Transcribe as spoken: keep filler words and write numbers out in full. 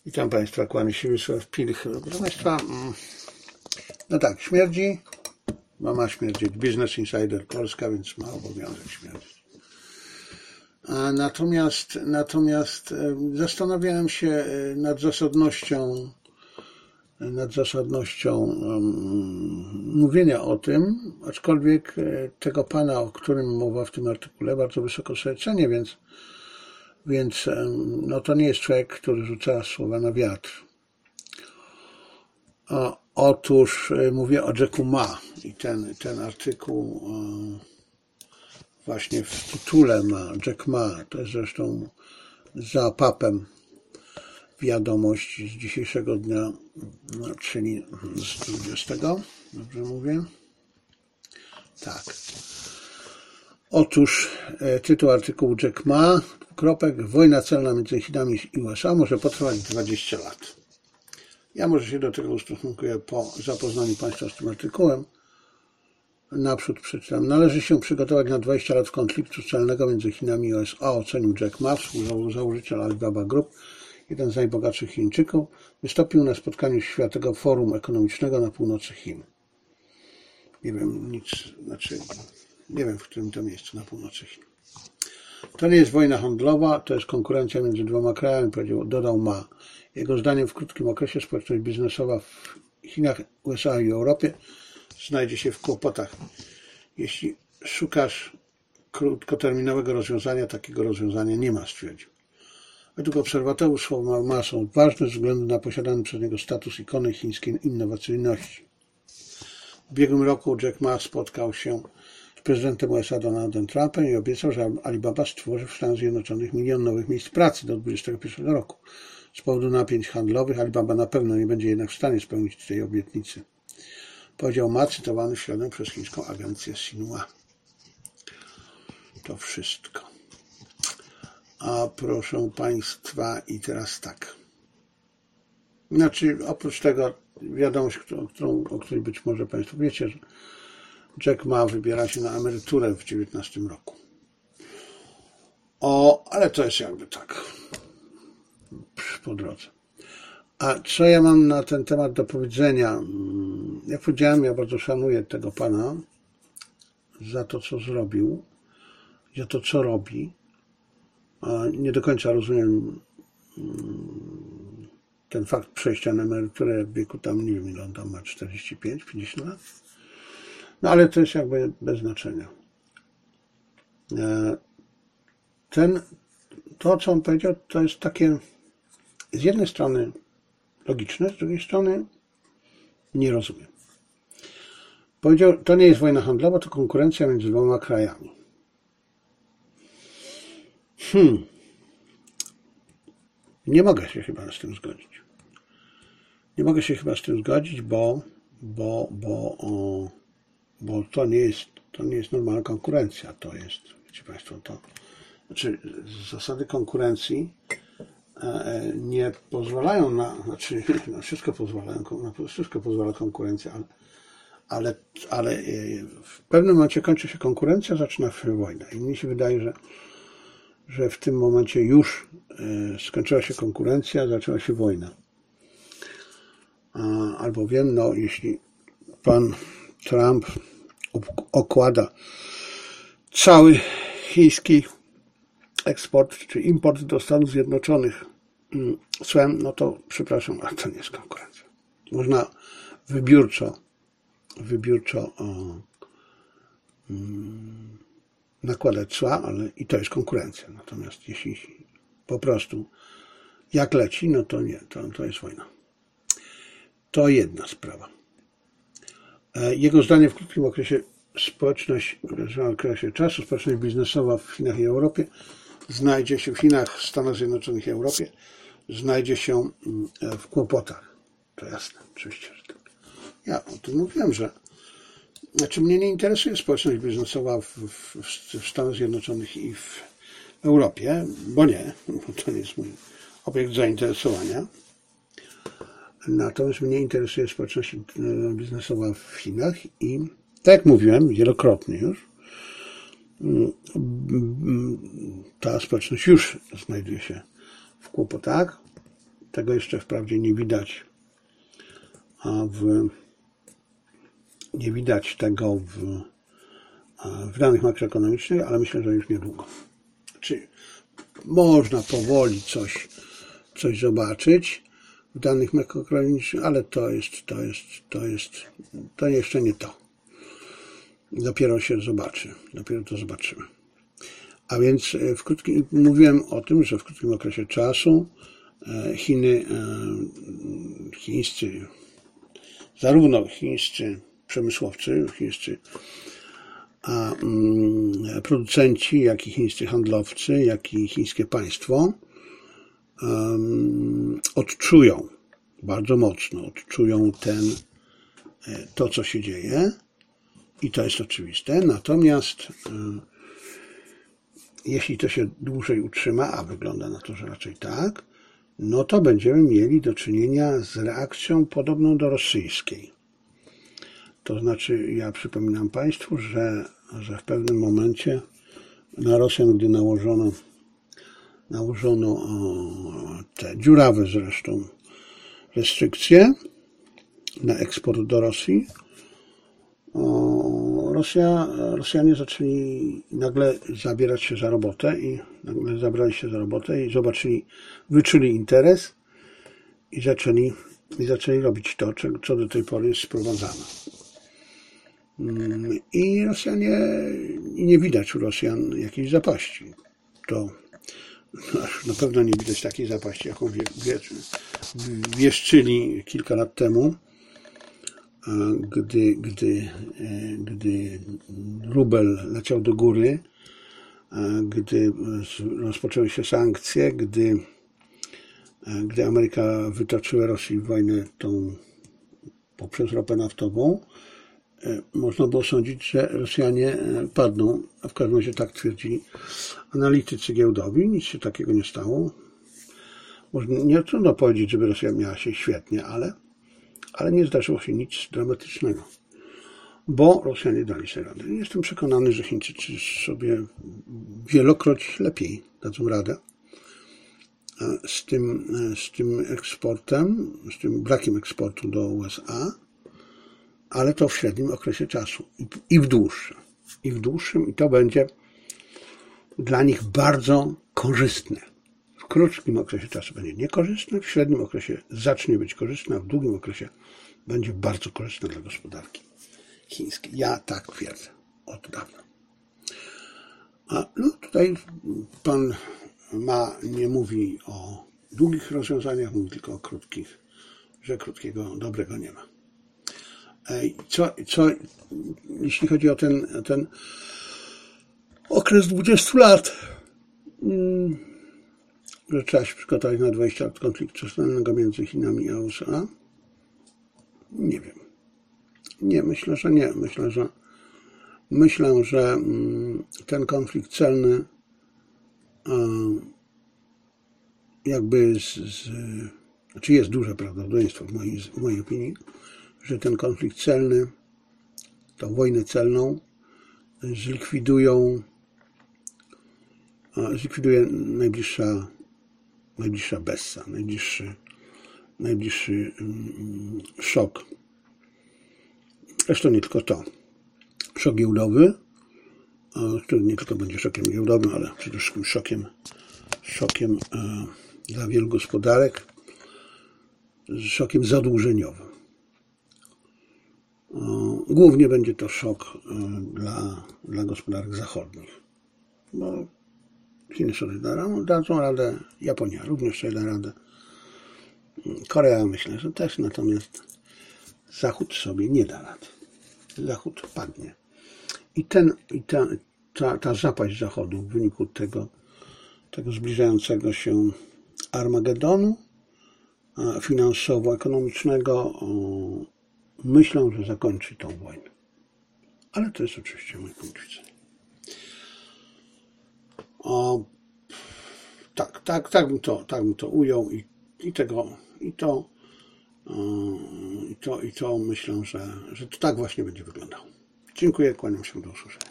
Witam Państwa, kłania się Wiesław Pilch. Proszę Państwa, no tak, śmierdzi, no ma śmierdzieć Business Insider Polska, więc ma obowiązek śmierdzić. A natomiast, natomiast zastanawiałem się nad zasadnością, nad zasadnością um, mówienia o tym, aczkolwiek tego pana, o którym mowa w tym artykule, bardzo wysoko sobie cenię, więc Więc no, to nie jest człowiek, który rzuca słowa na wiatr. O, otóż mówię o Jacku Ma i ten, ten artykuł o, właśnie w tytule ma Jack Ma. To jest zresztą za papem wiadomość z dzisiejszego dnia, no, czyli z dwudziestego, dobrze mówię? Tak. Otóż e, tytuł artykułu Jack Ma, kropek, wojna celna między Chinami i U S A może potrwać dwadzieścia lat. Ja może się do tego ustosunkuję po zapoznaniu Państwa z tym artykułem. Naprzód przeczytam. Należy się przygotować na dwadzieścia lat konfliktu celnego między Chinami i U S A, ocenił Jack Ma, współzałożyciel Alibaba Group, jeden z najbogatszych Chińczyków, wystąpił na spotkaniu Światowego Forum Ekonomicznego na północy Chin. Nie wiem, nic, znaczy... Nie wiem, w którym to miejscu na północy Chin. To nie jest wojna handlowa, to jest konkurencja między dwoma krajami, powiedział, dodał Ma. Jego zdaniem w krótkim okresie społeczność biznesowa w Chinach, U S A i Europie znajdzie się w kłopotach. Jeśli szukasz krótkoterminowego rozwiązania, takiego rozwiązania nie ma, stwierdził. Według obserwatorów słowa Ma są ważne ze względu na posiadany przez niego status ikony chińskiej innowacyjności. W ubiegłym roku Jack Ma spotkał się z prezydentem U S A Donaldem Trumpem i obiecał, że Alibaba stworzy w Stanach Zjednoczonych milion nowych miejsc pracy do dwudziestego pierwszego roku. Z powodu napięć handlowych Alibaba na pewno nie będzie jednak w stanie spełnić tej obietnicy. Powiedział Ma, cytowany śladem przez chińską agencję Xinhua. To wszystko. A proszę Państwa, i teraz tak. Znaczy, oprócz tego wiadomość, którą, o której być może Państwo wiecie, że Jack Ma wybiera się na emeryturę w dziewiętnastym roku. O, ale to jest jakby tak po drodze. A co ja mam na ten temat do powiedzenia? Jak powiedziałem, ja bardzo szanuję tego pana za to, co zrobił, za to, co robi. Nie do końca rozumiem ten fakt przejścia na emeryturę w wieku tam, nie wiem ile on tam ma, czterdzieści pięć, pięćdziesiąt lat. No ale to jest jakby bez znaczenia. Ten, to, co on powiedział, to jest takie z jednej strony logiczne, z drugiej strony nie rozumiem. Powiedział, to nie jest wojna handlowa, to konkurencja między dwoma krajami. Hmm. Nie mogę się chyba z tym zgodzić. Nie mogę się chyba z tym zgodzić, bo, bo, bo, o, bo to nie jest, to nie jest normalna konkurencja. To jest, wiecie Państwo, to znaczy zasady konkurencji nie pozwalają na, znaczy na wszystko pozwalają, na wszystko pozwala konkurencja, ale, ale, ale w pewnym momencie kończy się konkurencja, zaczyna się wojna. I mi się wydaje, że, że w tym momencie już skończyła się konkurencja, zaczęła się wojna. Albowiem, no, jeśli pan Trump okłada cały chiński eksport czy import do Stanów Zjednoczonych cłem, no to przepraszam, ale to nie jest konkurencja. Można wybiórczo, wybiórczo o, um, nakładać cła, ale i to jest konkurencja. Natomiast jeśli po prostu jak leci, no to nie, to, to jest wojna. To jedna sprawa. Jego zdanie w krótkim okresie społeczność, w okresie czasu, społeczność biznesowa w Chinach i Europie znajdzie się w Chinach, Stanach Zjednoczonych i Europie, znajdzie się w kłopotach. To jasne, oczywiście, że tak. Ja o tym mówiłem, że znaczy mnie nie interesuje społeczność biznesowa w, w, w Stanach Zjednoczonych i w Europie, bo nie, bo to nie jest mój obiekt zainteresowania. Natomiast mnie interesuje społeczność biznesowa w Chinach i tak jak mówiłem wielokrotnie już, ta społeczność już znajduje się w kłopotach Tego jeszcze wprawdzie nie widać, a w, nie widać tego w, w danych makroekonomicznych, ale myślę, że już niedługo. Czyli można powoli coś, coś zobaczyć w danych makroekonomicznych, ale to jest, to jest, to jest, to jeszcze nie to. Dopiero się zobaczy, dopiero to zobaczymy. A więc w krótkim, mówiłem o tym, że w krótkim okresie czasu Chiny, chińscy, zarówno chińscy przemysłowcy, chińscy a, producenci, jak i chińscy handlowcy, jak i chińskie państwo um, odczują bardzo mocno, odczują ten, to, co się dzieje i to jest oczywiste. Natomiast um, jeśli to się dłużej utrzyma, a wygląda na to, że raczej tak, no to będziemy mieli do czynienia z reakcją podobną do rosyjskiej. To znaczy, ja przypominam Państwu, że, że w pewnym momencie na Rosjan, gdy nałożono, nałożono te dziurawe zresztą restrykcje na eksport do Rosji, Rosja, Rosjanie zaczęli nagle zabierać się za robotę i nagle zabrali się za robotę i zobaczyli, wyczuli interes i zaczęli, i zaczęli robić to, co do tej pory jest sprowadzane. I Rosjanie, i nie widać u Rosjan jakiejś zapaści. To na pewno nie widać takiej zapaści, jaką wie, wie, wieszczyli kilka lat temu, gdy, gdy, gdy rubel leciał do góry, gdy rozpoczęły się sankcje, gdy, gdy Ameryka wytoczyła Rosji wojnę tą poprzez ropę naftową, można było sądzić, że Rosjanie padną, a w każdym razie tak twierdzili analitycy giełdowi. Nic się takiego nie stało. Może nie trudno powiedzieć, żeby Rosja miała się świetnie, ale, ale nie zdarzyło się nic dramatycznego, bo Rosjanie dali sobie radę. Jestem przekonany, że Chińczycy sobie wielokroć lepiej dadzą radę z tym, z tym eksportem, z tym brakiem eksportu do U S A, ale to w średnim okresie czasu i w dłuższym. I w dłuższym i to będzie dla nich bardzo korzystne. W krótkim okresie czasu będzie niekorzystne, w średnim okresie zacznie być korzystne, a w długim okresie będzie bardzo korzystne dla gospodarki chińskiej. Ja tak twierdzę od dawna. A no tutaj pan Ma nie mówi o długich rozwiązaniach, mówi tylko o krótkich, że krótkiego dobrego nie ma. Co, co jeśli chodzi o ten, ten okres dwudziestu lat, że trzeba się przygotować na dwadzieścia lat konfliktu zbrojnego między Chinami a U S A? Nie wiem. Nie, myślę, że nie. Myślę, że myślę, że ten konflikt celny jakby z, z znaczy jest duże prawdopodobieństwo w mojej, w mojej opinii, że ten konflikt celny, tą wojnę celną zlikwidują, zlikwiduje najbliższa, najbliższa Bessa, najbliższy, najbliższy szok. Zresztą nie tylko to. Szok giełdowy, który nie tylko będzie szokiem giełdowym, ale przede wszystkim szokiem, szokiem dla wielu gospodarek, szokiem zadłużeniowym. Głównie będzie to szok dla, dla gospodarek zachodnich, bo Chiny sobie dadzą radę, Japonia również sobie da radę, Korea myślę, że też, natomiast Zachód sobie nie da rady. Zachód padnie. I, ten, i ta, ta, ta zapaść Zachodu w wyniku tego, tego zbliżającego się Armagedonu finansowo-ekonomicznego myślę, że zakończy tą wojnę. Ale to jest oczywiście mój punkt widzenia. O, tak, tak, tak bym to, tak bym to ujął i, i tego, i to, i to, i to myślę, że, że to tak właśnie będzie wyglądało. Dziękuję, kłaniam się, do usłyszenia.